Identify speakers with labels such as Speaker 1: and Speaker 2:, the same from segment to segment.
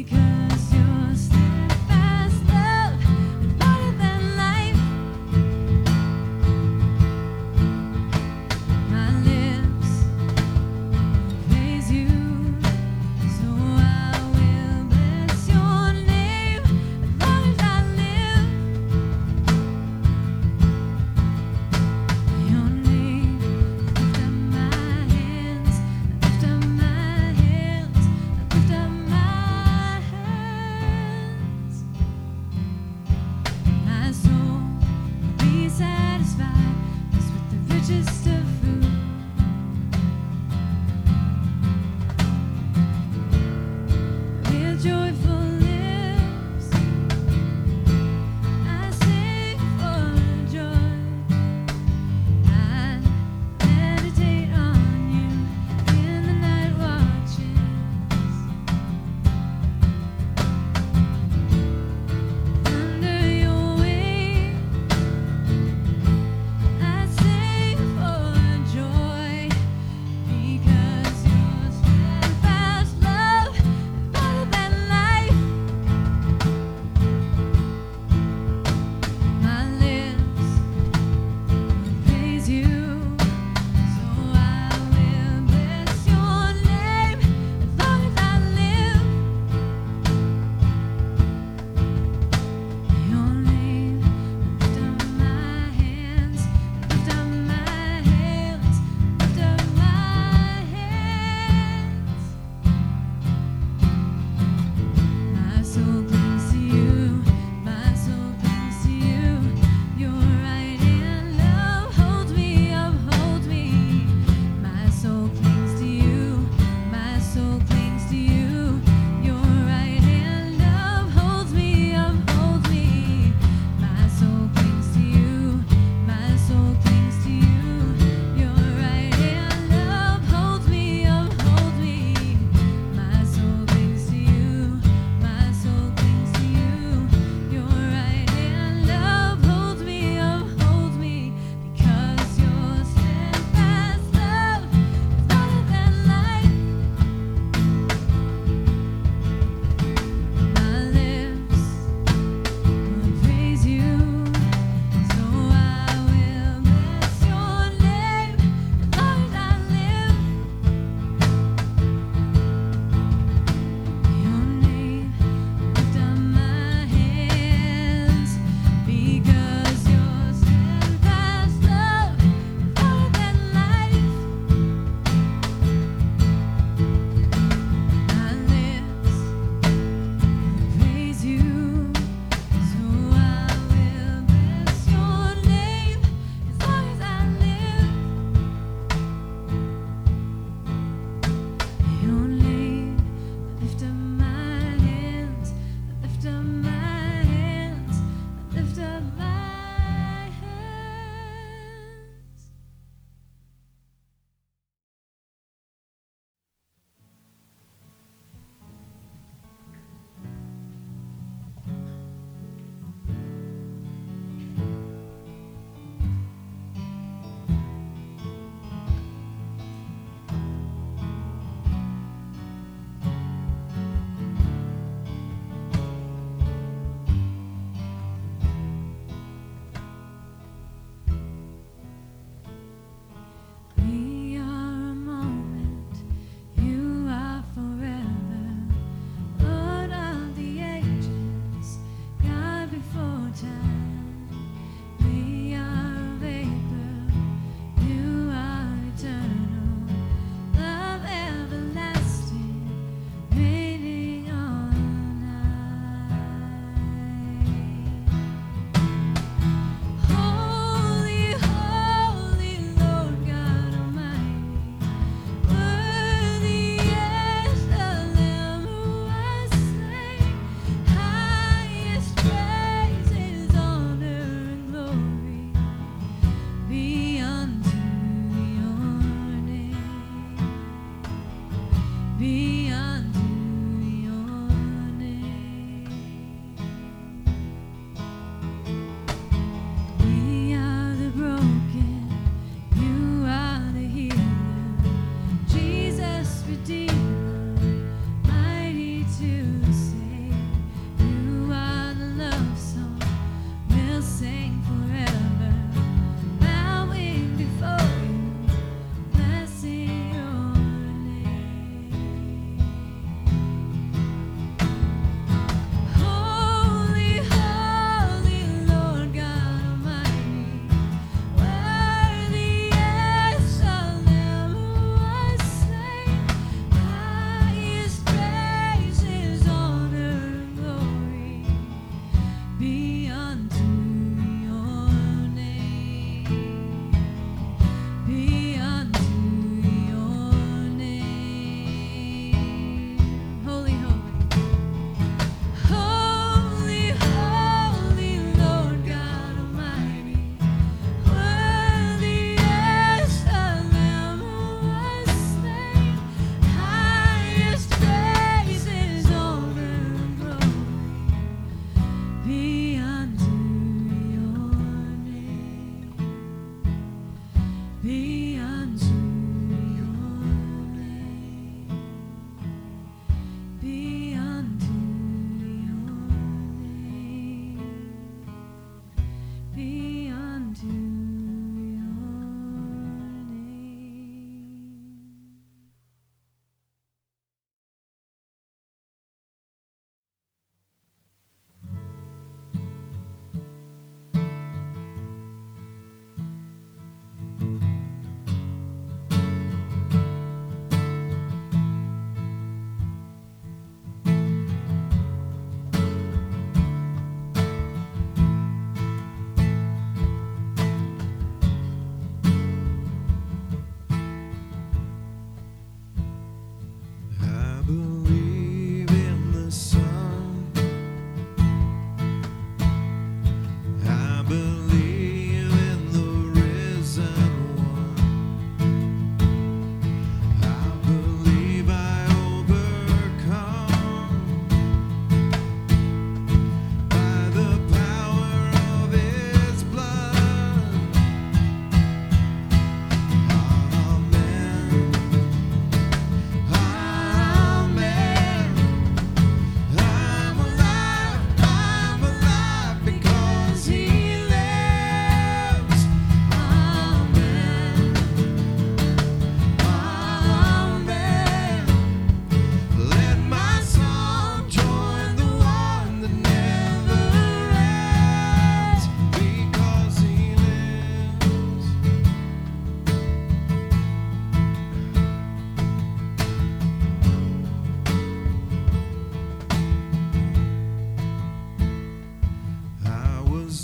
Speaker 1: Because your steadfast love is better than life.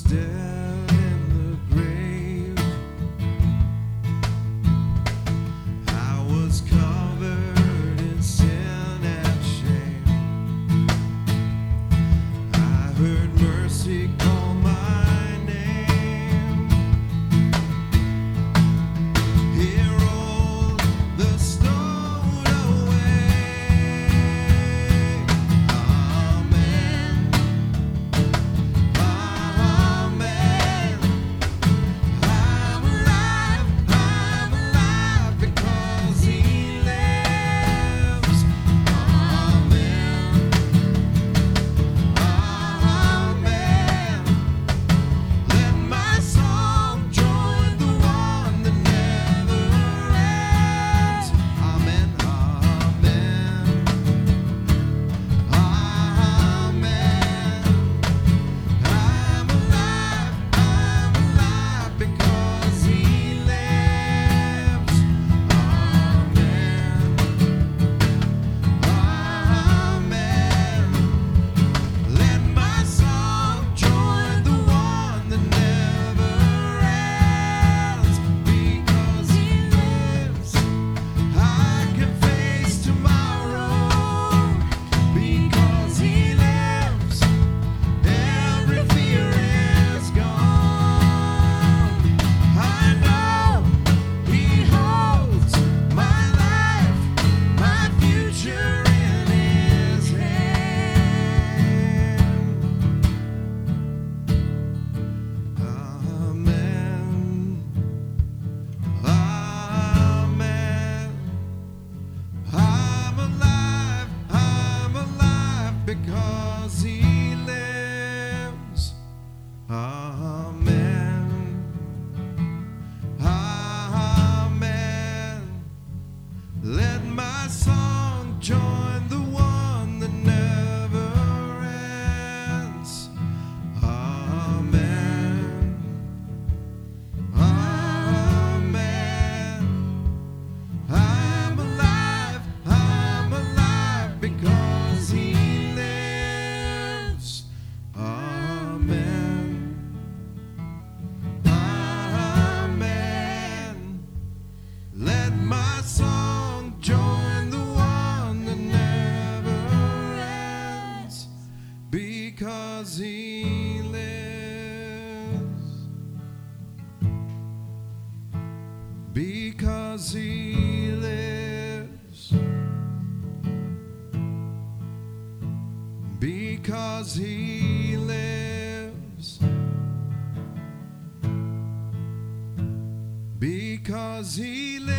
Speaker 1: dead in the grave. I was covered in sin and shame. I heard mercy call my name. He rolled the stone away. Amen. Amen. I'm alive because He lives. Amen. Amen. Let my song join the one that never ends. Amen. Amen. Amen. I'm alive because He lives. Amen. Amen. Let my song join the one that never ends. Because He lives, I can face tomorrow. Because He lives, every fear is gone. I know He holds my life, my future in His hand. Amen. Amen. I'm alive because He lives. Amen. Amen. Let my song join the one that never ends. Amen. Amen. I'm alive because He lives. Amen. Amen. Let my song join the one that never ends. Because He lives. Because He lives. Because He lives. Because He lives.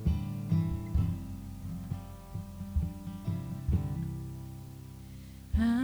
Speaker 2: I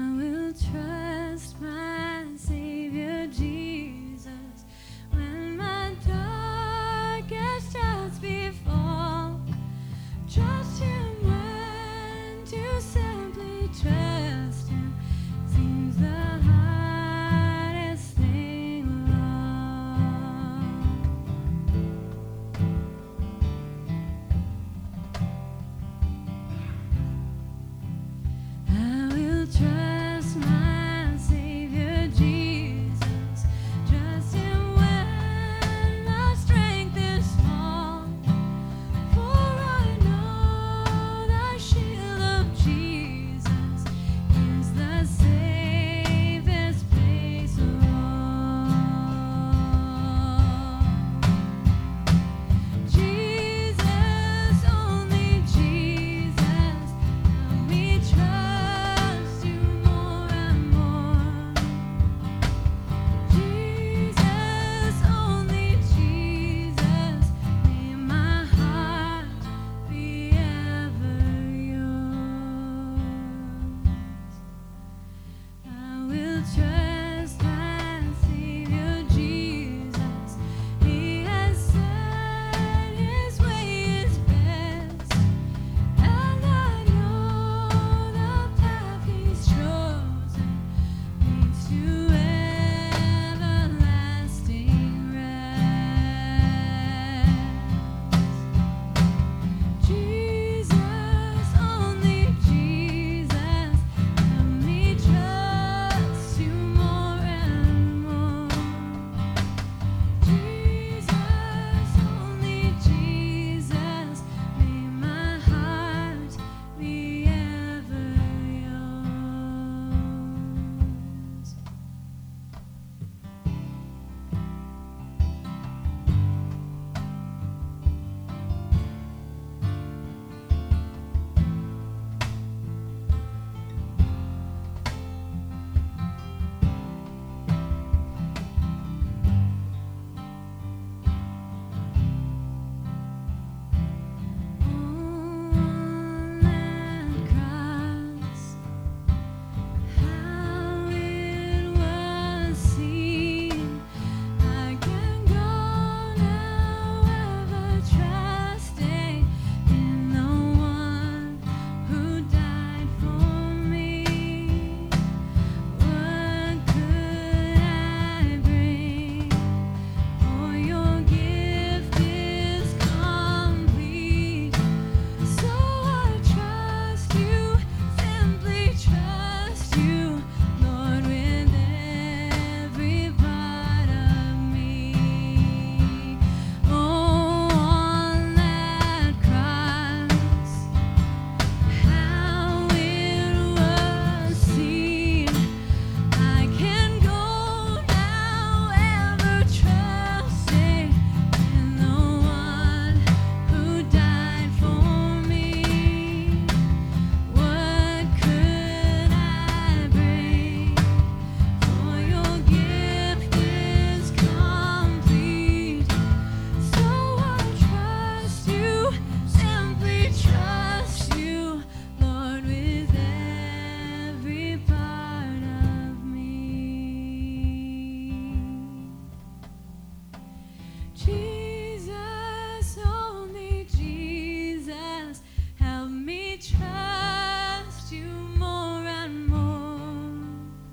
Speaker 2: Jesus, only Jesus, help me trust you more and more.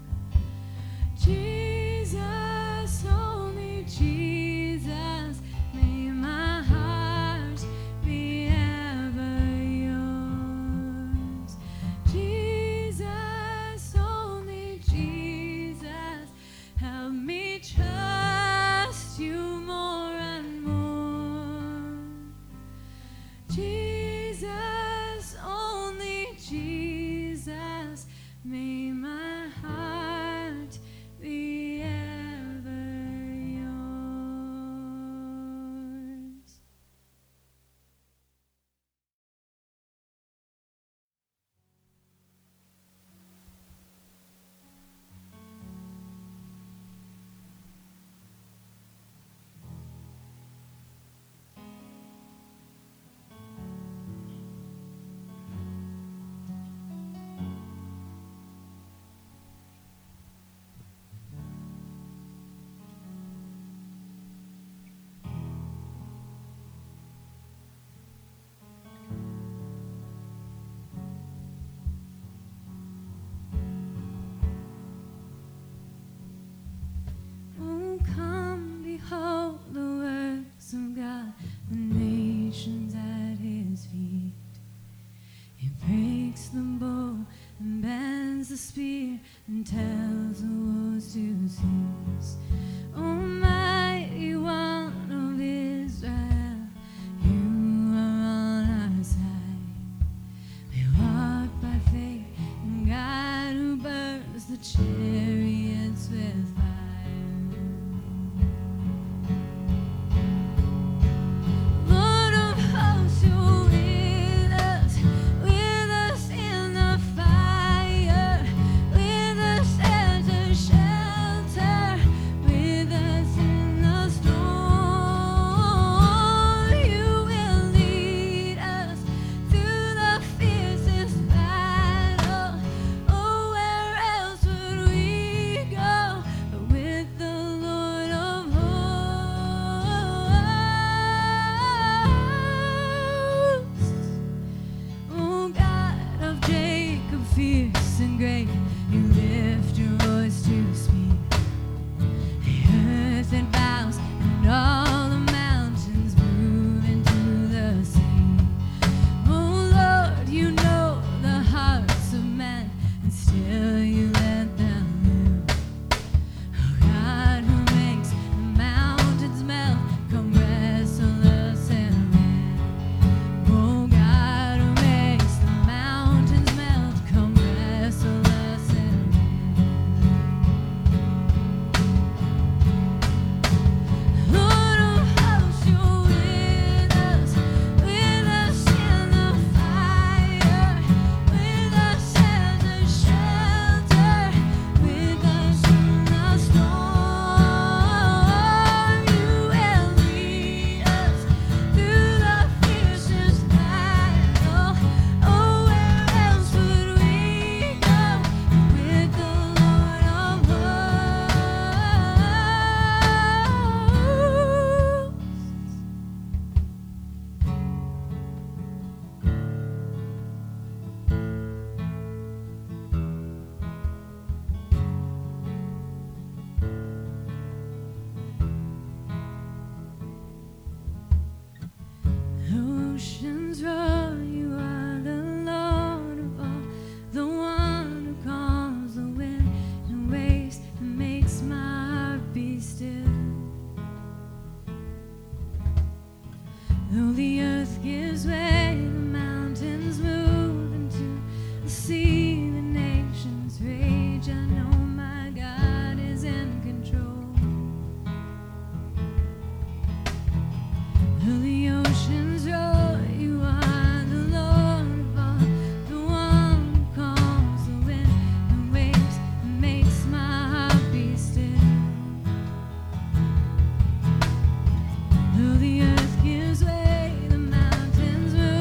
Speaker 2: Jesus, only Jesus, may my heart be ever yours. Jesus, only Jesus, help me trust you more and more. Jesus, only Jesus, may my heart be ever yours. Oh, come, behold the works of God, the nations at his feet. He breaks the bow and bends the spear and tells the woes to cease. Almighty One of Israel, you are on our side. We walk by faith in God who burns the chariots with fire. Lord of hosts, you're with us in the fire, with us as a shelter, with us in the storm. You will lead us through the fiercest battle. Oh, where else would we go but with the Lord of hosts? Oh, God of Jacob, fierce and great, you lift your voice to speak. The earth it bows and all the mountains move into the sea. Oh Lord, you know the hearts of men, and still you let them live. Oh God, who makes the mountains melt, come rest on us and live. Oh God, who makes the mountains melt, come rest on us and live. Lord of hosts, you're with us in the fire, with us as a shelter, with us in the storm. You will lead us through the fiercest battle. Oh, where else would we go with the Lord of hosts? Oceans roar, you are the Lord of all, the one who calms the wind and waves and makes my heart be still. Though the earth gives way, the mountains move into the sea, the nations rage. I know my God is in control. Though the oceans roar, you are the Lord of all, the one who calms the wind and waves and makes my heart be still. Though the earth gives way, the mountains move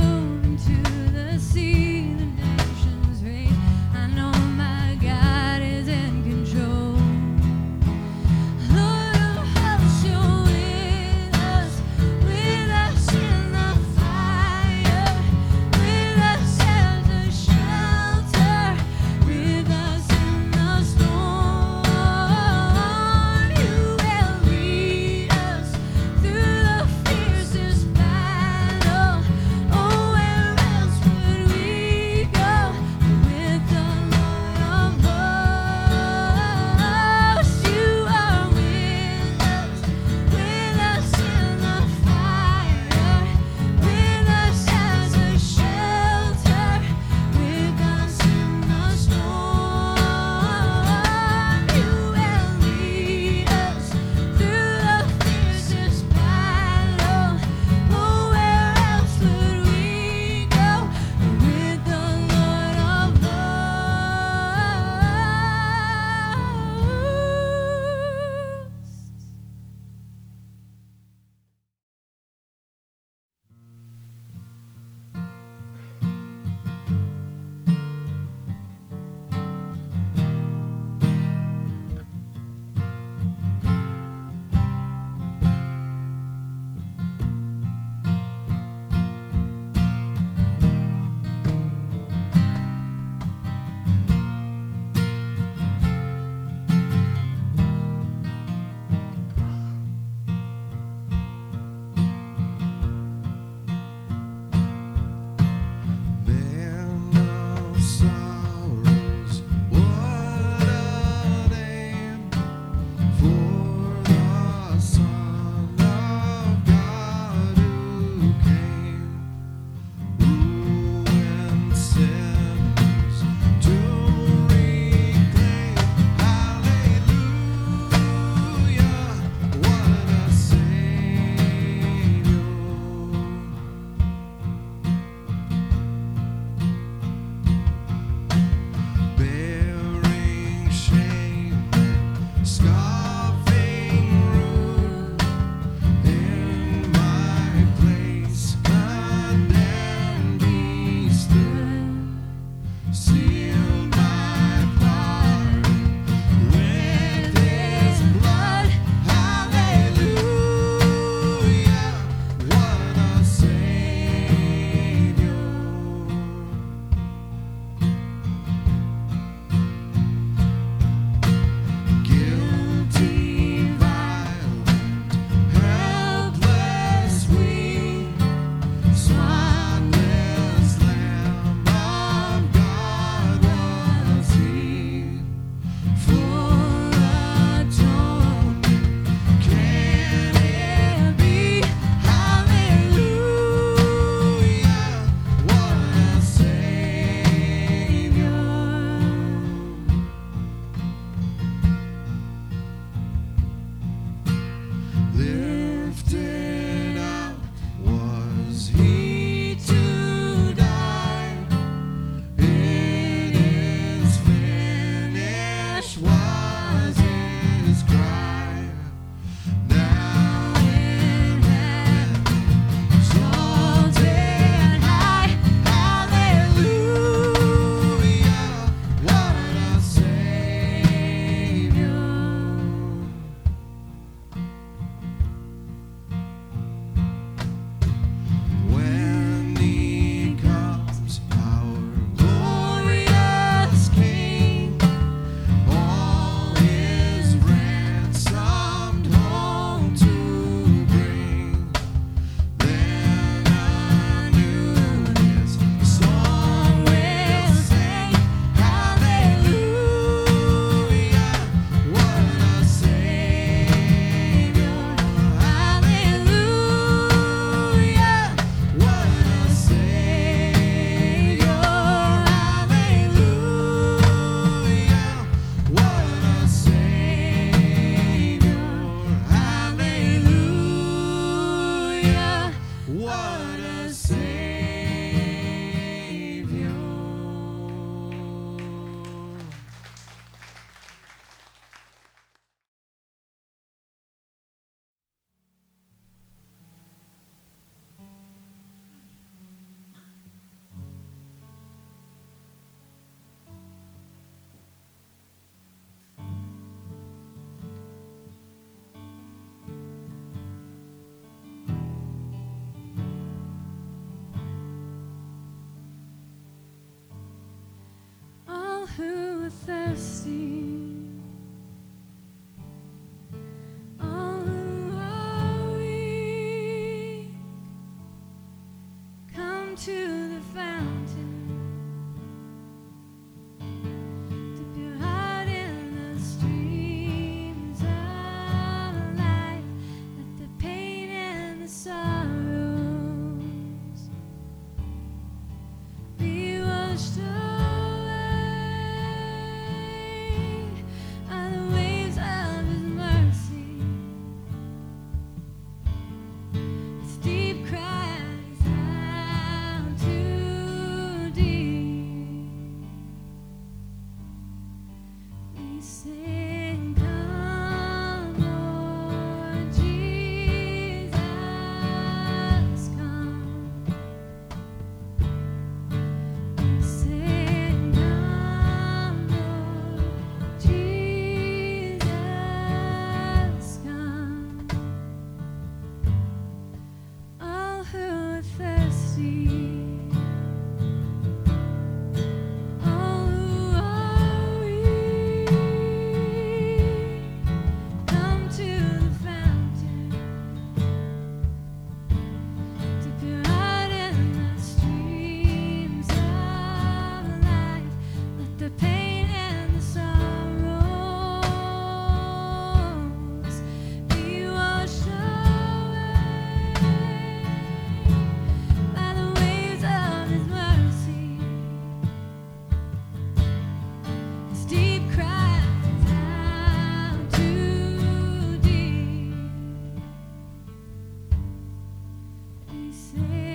Speaker 2: are thirsty, all who are weak, come to the fountain. Dip your heart in the streams of life. Let the pain and the sorrows be washed away by the waves of His mercy. His deep cries out to deep. We sing, come, Lord Jesus, come. We sing, come, Lord Jesus, come. All who are thirsty, all who are weak, come to the fountain. Dip your heart in the streams of life. Let the pain and the sorrows be washed away by the waves of His mercy. His deep cries out to deep. We say,